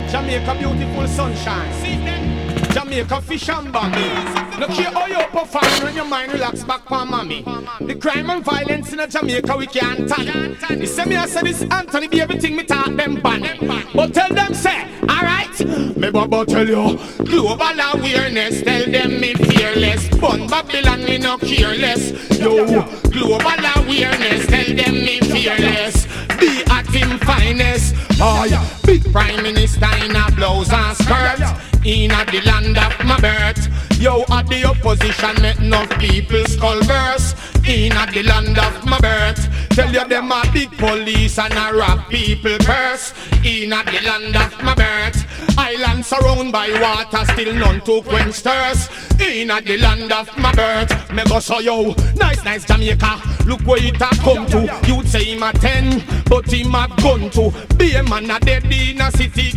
Jamaica beautiful sunshine. See them. Jamaica fish and bammy. Look here how you perform when your mind relax back on mommy. The crime and violence in Jamaica we can't stand. They say me I say this Anthony be everything me talk them ban. But tell them say, alright. Me baba tell you, global awareness. Tell them me fearless. Bun Babylon me no careless. Yo, global awareness. Tell them me fearless. Be at him finest. Oh yeah, big prime minister in a blouse and skirt. In a the land of my birth. Yo, at the opposition make enough people skull burst. In a the land of my birth. Tell you them a big police and a rap people curse. In a the land of my birth. Island surrounded by water, still none to quench thirst. In a the land of my birth. Me go show you, nice Jamaica. Look where it a come to. You'd say him a 10, but him a gun to. Be a man a dead in a city